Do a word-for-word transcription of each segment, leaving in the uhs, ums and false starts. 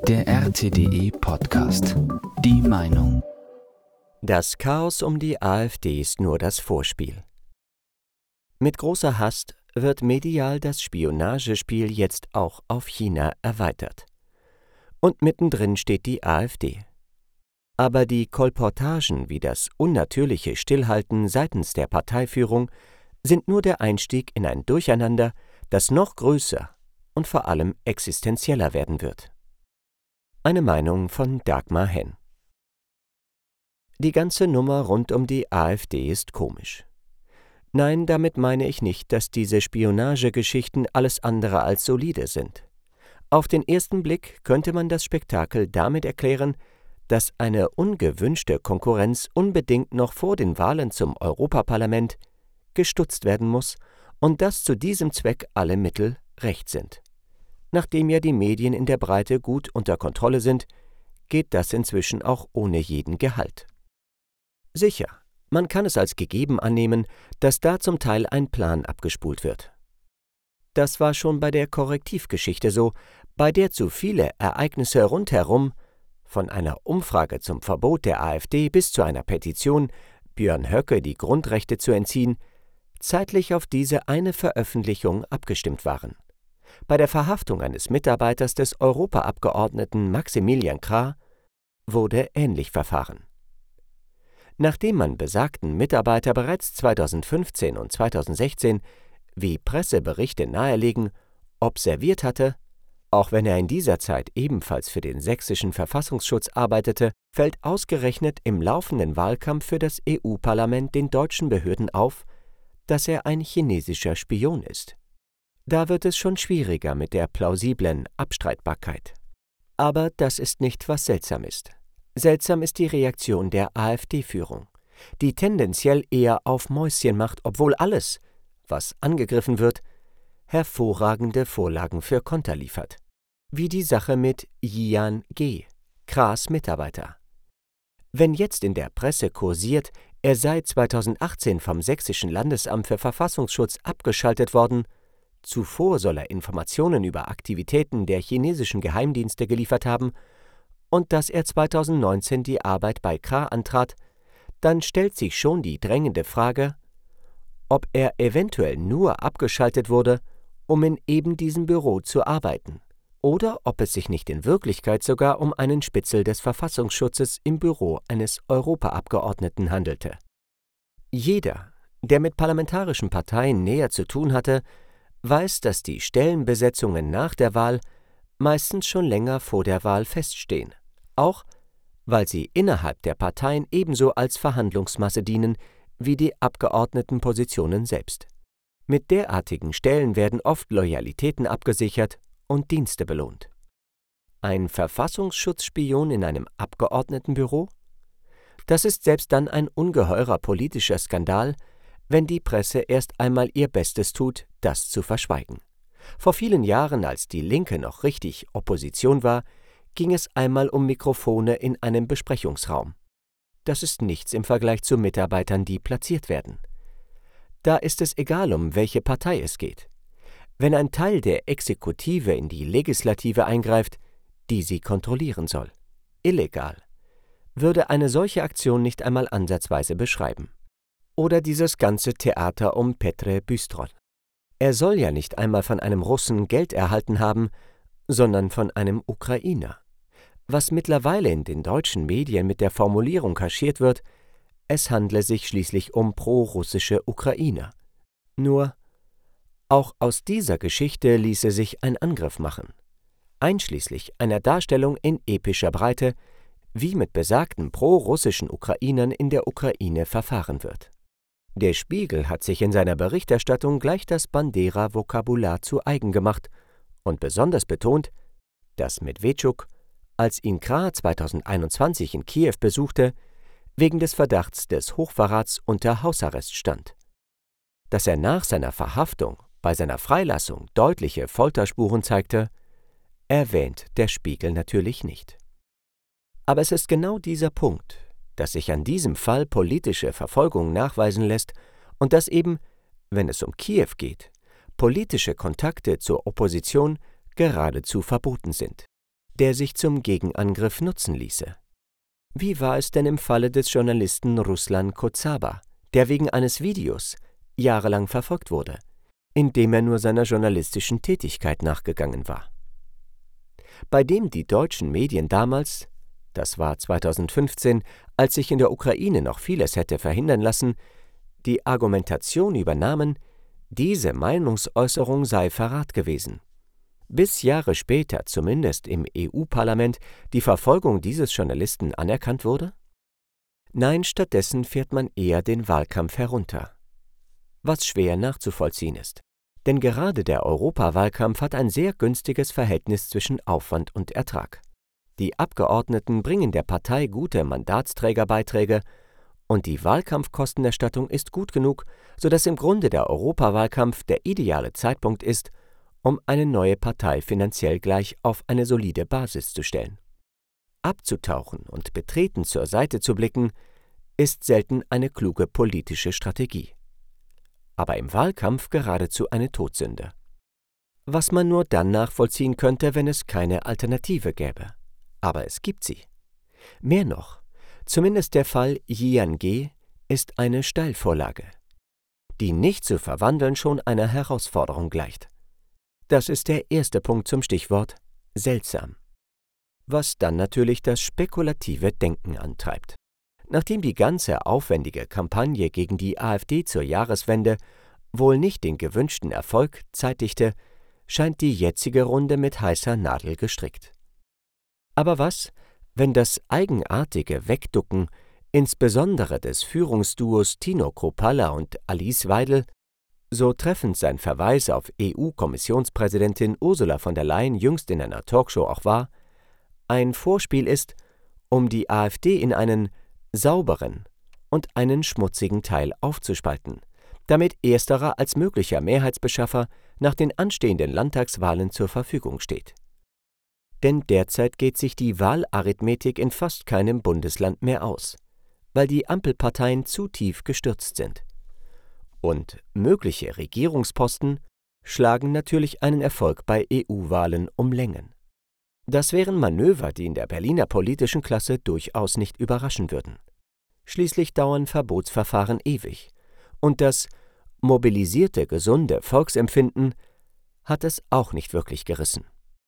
Der R T D E Podcast. Die Meinung. Das Chaos um die AfD ist nur das Vorspiel. Mit großer Hast wird medial das Spionagespiel jetzt auch auf China erweitert. Und mittendrin steht die AfD. Aber die Kolportagen wie das unnatürliche Stillhalten seitens der Parteiführung sind nur der Einstieg in ein Durcheinander, das noch größer und vor allem existenzieller werden wird. Eine Meinung von Dagmar Henn. Die ganze Nummer rund um die AfD ist komisch. Nein, damit meine ich nicht, dass diese Spionagegeschichten alles andere als solide sind. Auf den ersten Blick könnte man das Spektakel damit erklären, dass eine ungewünschte Konkurrenz unbedingt noch vor den Wahlen zum Europaparlament gestutzt werden muss und dass zu diesem Zweck alle Mittel recht sind. Nachdem ja die Medien in der Breite gut unter Kontrolle sind, geht das inzwischen auch ohne jeden Gehalt. Sicher, man kann es als gegeben annehmen, dass da zum Teil ein Plan abgespult wird. Das war schon bei der Korrektivgeschichte so, bei der zu viele Ereignisse rundherum, von einer Umfrage zum Verbot der AfD bis zu einer Petition, Björn Höcke die Grundrechte zu entziehen, zeitlich auf diese eine Veröffentlichung abgestimmt waren. Bei der Verhaftung eines Mitarbeiters des Europaabgeordneten Maximilian Krah wurde ähnlich verfahren. Nachdem man besagten Mitarbeiter bereits zweitausendfünfzehn und zweitausendsechzehn, wie Presseberichte nahelegen, observiert hatte, auch wenn er in dieser Zeit ebenfalls für den sächsischen Verfassungsschutz arbeitete, fällt ausgerechnet im laufenden Wahlkampf für das E U-Parlament den deutschen Behörden auf, dass er ein chinesischer Spion ist. Da wird es schon schwieriger mit der plausiblen Abstreitbarkeit. Aber das ist nicht, was seltsam ist. Seltsam ist die Reaktion der AfD-Führung, die tendenziell eher auf Mäuschen macht, obwohl alles, was angegriffen wird, hervorragende Vorlagen für Konter liefert. Wie die Sache mit Jian Ge, Krahs Mitarbeiter. Wenn jetzt in der Presse kursiert, er sei zweitausendachtzehn vom Sächsischen Landesamt für Verfassungsschutz abgeschaltet worden, zuvor soll er Informationen über Aktivitäten der chinesischen Geheimdienste geliefert haben und dass er zweitausendneunzehn die Arbeit bei Krah antrat, dann stellt sich schon die drängende Frage, ob er eventuell nur abgeschaltet wurde, um in eben diesem Büro zu arbeiten, oder ob es sich nicht in Wirklichkeit sogar um einen Spitzel des Verfassungsschutzes im Büro eines Europaabgeordneten handelte. Jeder, der mit parlamentarischen Parteien näher zu tun hatte, weiß, dass die Stellenbesetzungen nach der Wahl meistens schon länger vor der Wahl feststehen, auch weil sie innerhalb der Parteien ebenso als Verhandlungsmasse dienen wie die Abgeordnetenpositionen selbst. Mit derartigen Stellen werden oft Loyalitäten abgesichert und Dienste belohnt. Ein Verfassungsschutzspion in einem Abgeordnetenbüro? Das ist selbst dann ein ungeheurer politischer Skandal, wenn die Presse erst einmal ihr Bestes tut, das zu verschweigen. Vor vielen Jahren, als die Linke noch richtig Opposition war, ging es einmal um Mikrofone in einem Besprechungsraum. Das ist nichts im Vergleich zu Mitarbeitern, die platziert werden. Da ist es egal, um welche Partei es geht. Wenn ein Teil der Exekutive in die Legislative eingreift, die sie kontrollieren soll, illegal, würde eine solche Aktion nicht einmal ansatzweise beschreiben. Oder dieses ganze Theater um Petr Büstrol. Er soll ja nicht einmal von einem Russen Geld erhalten haben, sondern von einem Ukrainer. Was mittlerweile in den deutschen Medien mit der Formulierung kaschiert wird, es handle sich schließlich um pro-russische Ukrainer. Nur, auch aus dieser Geschichte ließe sich ein Angriff machen. Einschließlich einer Darstellung in epischer Breite, wie mit besagten pro-russischen Ukrainern in der Ukraine verfahren wird. Der Spiegel hat sich in seiner Berichterstattung gleich das Bandera-Vokabular zu eigen gemacht und besonders betont, dass Medvedchuk, als ihn Krah zweitausendeinundzwanzig in Kiew besuchte, wegen des Verdachts des Hochverrats unter Hausarrest stand. Dass er nach seiner Verhaftung bei seiner Freilassung deutliche Folterspuren zeigte, erwähnt der Spiegel natürlich nicht. Aber es ist genau dieser Punkt, dass sich an diesem Fall politische Verfolgung nachweisen lässt und dass eben, wenn es um Kiew geht, politische Kontakte zur Opposition geradezu verboten sind. der sich zum Gegenangriff nutzen ließe. Wie war es denn im Falle des Journalisten Ruslan Kotzaba, der wegen eines Videos jahrelang verfolgt wurde, indem er nur seiner journalistischen Tätigkeit nachgegangen war? Bei dem die deutschen Medien damals, das war zweitausendfünfzehn, als sich in der Ukraine noch vieles hätte verhindern lassen, die Argumentation übernahmen, diese Meinungsäußerung sei Verrat gewesen. Bis Jahre später zumindest im E U-Parlament die Verfolgung dieses Journalisten anerkannt wurde? Nein, stattdessen fährt man eher den Wahlkampf herunter. Was schwer nachzuvollziehen ist. Denn gerade der Europawahlkampf hat ein sehr günstiges Verhältnis zwischen Aufwand und Ertrag. Die Abgeordneten bringen der Partei gute Mandatsträgerbeiträge und die Wahlkampfkostenerstattung ist gut genug, sodass im Grunde der Europawahlkampf der ideale Zeitpunkt ist, um eine neue Partei finanziell gleich auf eine solide Basis zu stellen. Abzutauchen und betreten zur Seite zu blicken, ist selten eine kluge politische Strategie. Aber im Wahlkampf geradezu eine Todsünde. Was man nur dann nachvollziehen könnte, wenn es keine Alternative gäbe. Aber es gibt sie. Mehr noch, zumindest der Fall Jian-Ge ist eine Steilvorlage, die nicht zu verwandeln schon einer Herausforderung gleicht. Das ist der erste Punkt zum Stichwort seltsam. Was dann natürlich das spekulative Denken antreibt. Nachdem die ganze aufwendige Kampagne gegen die AfD zur Jahreswende wohl nicht den gewünschten Erfolg zeitigte, scheint die jetzige Runde mit heißer Nadel gestrickt. Aber was, wenn das eigenartige Wegducken, insbesondere des Führungsduos Tino Kruppalla und Alice Weidel, so treffend sein Verweis auf E U-Kommissionspräsidentin Ursula von der Leyen jüngst in einer Talkshow auch war, ein Vorspiel ist, um die AfD in einen sauberen und einen schmutzigen Teil aufzuspalten, damit ersterer als möglicher Mehrheitsbeschaffer nach den anstehenden Landtagswahlen zur Verfügung steht. Denn derzeit geht sich die Wahlarithmetik in fast keinem Bundesland mehr aus, weil die Ampelparteien zu tief gestürzt sind. Und mögliche Regierungsposten schlagen natürlich einen Erfolg bei E U-Wahlen um Längen. Das wären Manöver, die in der Berliner politischen Klasse durchaus nicht überraschen würden. Schließlich dauern Verbotsverfahren ewig. Und das mobilisierte, gesunde Volksempfinden hat es auch nicht wirklich gerissen.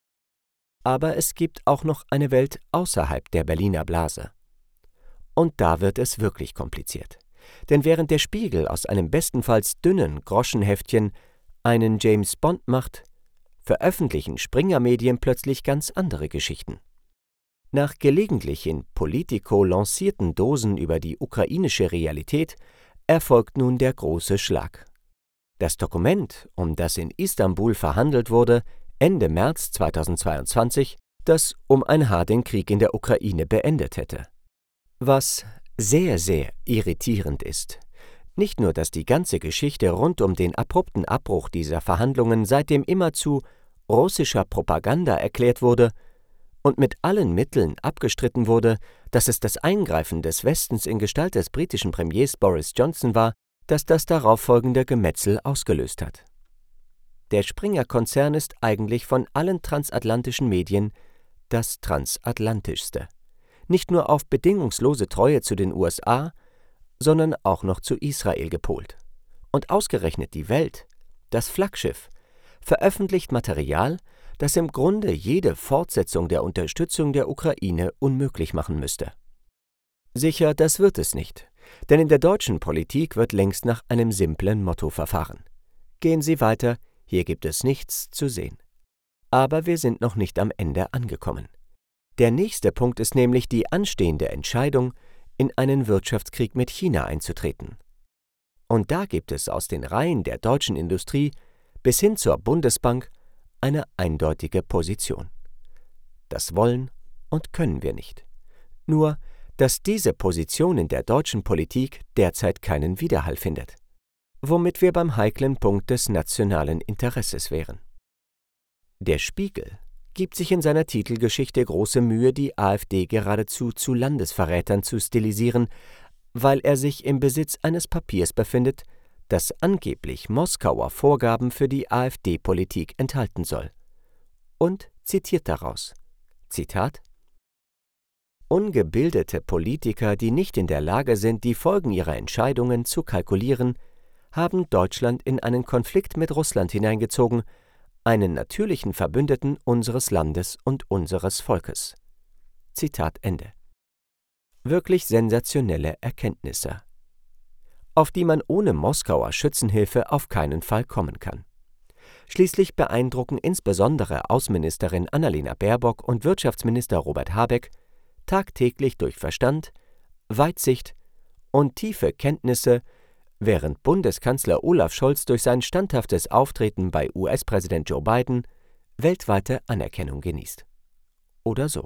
Aber es gibt auch noch eine Welt außerhalb der Berliner Blase. Und da wird es wirklich kompliziert. Denn während der Spiegel aus einem bestenfalls dünnen Groschenheftchen einen James Bond macht, veröffentlichen Springer-Medien plötzlich ganz andere Geschichten. Nach gelegentlich in Politico lancierten Dosen über die ukrainische Realität erfolgt nun der große Schlag. Das Dokument, um das in Istanbul verhandelt wurde, Ende März zweitausendzweiundzwanzig, das um ein Haar den Krieg in der Ukraine beendet hätte. Was sehr, sehr irritierend ist, nicht nur, dass die ganze Geschichte rund um den abrupten Abbruch dieser Verhandlungen seitdem immer zu russischer Propaganda erklärt wurde und mit allen Mitteln abgestritten wurde, dass es das Eingreifen des Westens in Gestalt des britischen Premiers Boris Johnson war, das das darauffolgende Gemetzel ausgelöst hat. Der Springer-Konzern ist eigentlich von allen transatlantischen Medien das transatlantischste. Nicht nur auf bedingungslose Treue zu den U S A, sondern auch noch zu Israel gepolt. Und ausgerechnet die Welt, das Flaggschiff, veröffentlicht Material, das im Grunde jede Fortsetzung der Unterstützung der Ukraine unmöglich machen müsste. Sicher, das wird es nicht, denn in der deutschen Politik wird längst nach einem simplen Motto verfahren. Gehen Sie weiter, hier gibt es nichts zu sehen. Aber wir sind noch nicht am Ende angekommen. Der nächste Punkt ist nämlich die anstehende Entscheidung, in einen Wirtschaftskrieg mit China einzutreten. Und da gibt es aus den Reihen der deutschen Industrie bis hin zur Bundesbank eine eindeutige Position. Das wollen und können wir nicht. Nur, dass diese Position in der deutschen Politik derzeit keinen Widerhall findet. Womit wir beim heiklen Punkt des nationalen Interesses wären. Der Spiegel gibt sich in seiner Titelgeschichte große Mühe, die AfD geradezu zu Landesverrätern zu stilisieren, weil er sich im Besitz eines Papiers befindet, das angeblich Moskauer Vorgaben für die AfD-Politik enthalten soll. Und zitiert daraus: Zitat: Ungebildete Politiker, die nicht in der Lage sind, die Folgen ihrer Entscheidungen zu kalkulieren, haben Deutschland in einen Konflikt mit Russland hineingezogen, einen natürlichen Verbündeten unseres Landes und unseres Volkes. Zitat Ende. Wirklich sensationelle Erkenntnisse, auf die man ohne Moskauer Schützenhilfe auf keinen Fall kommen kann. Schließlich beeindrucken insbesondere Außenministerin Annalena Baerbock und Wirtschaftsminister Robert Habeck tagtäglich durch Verstand, Weitsicht und tiefe Kenntnisse, während Bundeskanzler Olaf Scholz durch sein standhaftes Auftreten bei U S-Präsident Joe Biden weltweite Anerkennung genießt. Oder so.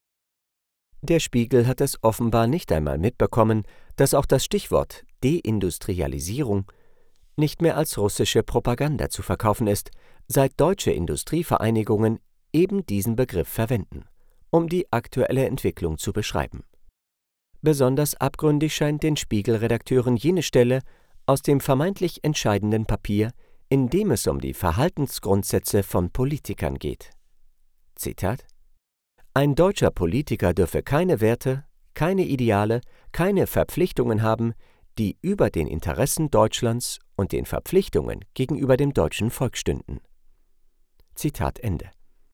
Der Spiegel hat es offenbar nicht einmal mitbekommen, dass auch das Stichwort Deindustrialisierung nicht mehr als russische Propaganda zu verkaufen ist, seit deutsche Industrievereinigungen eben diesen Begriff verwenden, um die aktuelle Entwicklung zu beschreiben. Besonders abgründig scheint den Spiegel-Redakteuren jene Stelle aus dem vermeintlich entscheidenden Papier, in dem es um die Verhaltensgrundsätze von Politikern geht. Zitat: Ein deutscher Politiker dürfe keine Werte, keine Ideale, keine Verpflichtungen haben, die über den Interessen Deutschlands und den Verpflichtungen gegenüber dem deutschen Volk stünden. Zitat Ende.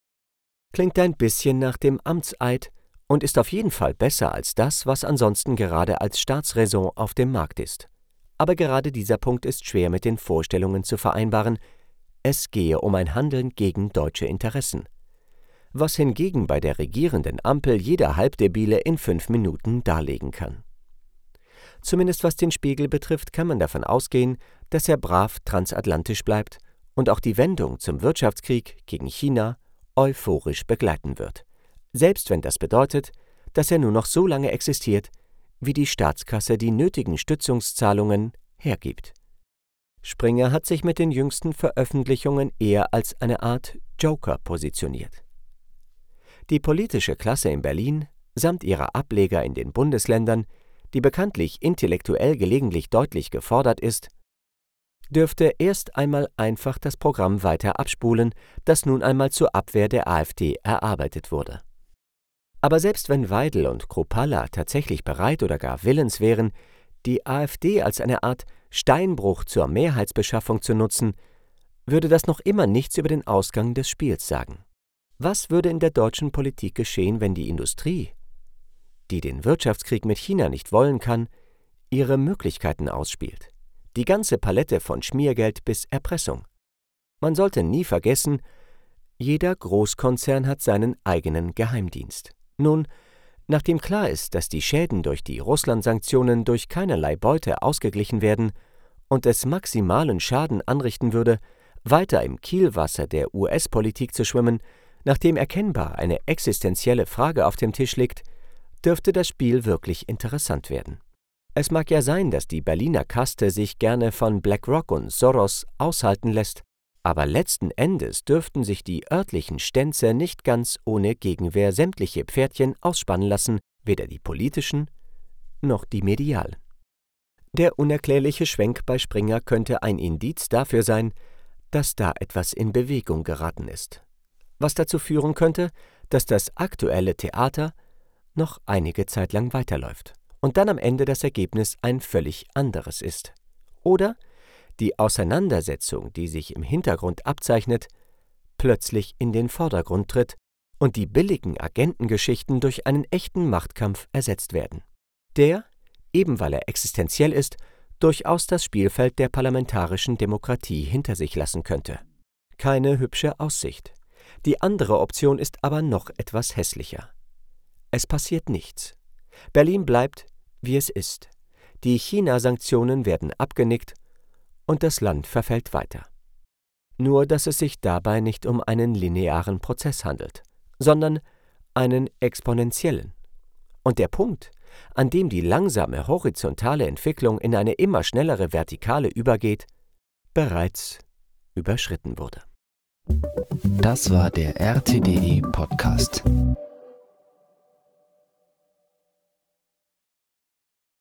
Klingt ein bisschen nach dem Amtseid und ist auf jeden Fall besser als das, was ansonsten gerade als Staatsräson auf dem Markt ist. Aber gerade dieser Punkt ist schwer mit den Vorstellungen zu vereinbaren, es gehe um ein Handeln gegen deutsche Interessen. Was hingegen bei der regierenden Ampel jeder Halbdebile in fünf Minuten darlegen kann. Zumindest was den Spiegel betrifft, kann man davon ausgehen, dass er brav transatlantisch bleibt und auch die Wendung zum Wirtschaftskrieg gegen China euphorisch begleiten wird. Selbst wenn das bedeutet, dass er nur noch so lange existiert, wie die Staatskasse die nötigen Stützungszahlungen hergibt. Springer hat sich mit den jüngsten Veröffentlichungen eher als eine Art Joker positioniert. Die politische Klasse in Berlin, samt ihrer Ableger in den Bundesländern, die bekanntlich intellektuell gelegentlich deutlich gefordert ist, dürfte erst einmal einfach das Programm weiter abspulen, das nun einmal zur Abwehr der AfD erarbeitet wurde. Aber selbst wenn Weidel und Kruppalla tatsächlich bereit oder gar willens wären, die AfD als eine Art Steinbruch zur Mehrheitsbeschaffung zu nutzen, würde das noch immer nichts über den Ausgang des Spiels sagen. Was würde in der deutschen Politik geschehen, wenn die Industrie, die den Wirtschaftskrieg mit China nicht wollen kann, ihre Möglichkeiten ausspielt? Die ganze Palette von Schmiergeld bis Erpressung. Man sollte nie vergessen, jeder Großkonzern hat seinen eigenen Geheimdienst. Nun, nachdem klar ist, dass die Schäden durch die Russland-Sanktionen durch keinerlei Beute ausgeglichen werden und es maximalen Schaden anrichten würde, weiter im Kielwasser der U S-Politik zu schwimmen, nachdem erkennbar eine existenzielle Frage auf dem Tisch liegt, dürfte das Spiel wirklich interessant werden. Es mag ja sein, dass die Berliner Kaste sich gerne von BlackRock und Soros aushalten lässt, aber letzten Endes dürften sich die örtlichen Stänze nicht ganz ohne Gegenwehr sämtliche Pferdchen ausspannen lassen, weder die politischen noch die medialen. Der unerklärliche Schwenk bei Springer könnte ein Indiz dafür sein, dass da etwas in Bewegung geraten ist, was dazu führen könnte, dass das aktuelle Theater noch einige Zeit lang weiterläuft und dann am Ende das Ergebnis ein völlig anderes ist. Oder die Auseinandersetzung, die sich im Hintergrund abzeichnet, plötzlich in den Vordergrund tritt und die billigen Agentengeschichten durch einen echten Machtkampf ersetzt werden, der, eben weil er existenziell ist, durchaus das Spielfeld der parlamentarischen Demokratie hinter sich lassen könnte. Keine hübsche Aussicht. Die andere Option ist aber noch etwas hässlicher. Es passiert nichts. Berlin bleibt, wie es ist. Die China-Sanktionen werden abgenickt und das Land verfällt weiter. Nur, dass es sich dabei nicht um einen linearen Prozess handelt, sondern einen exponentiellen. Und der Punkt, an dem die langsame horizontale Entwicklung in eine immer schnellere Vertikale übergeht, bereits überschritten wurde. Das war der R T D E Podcast.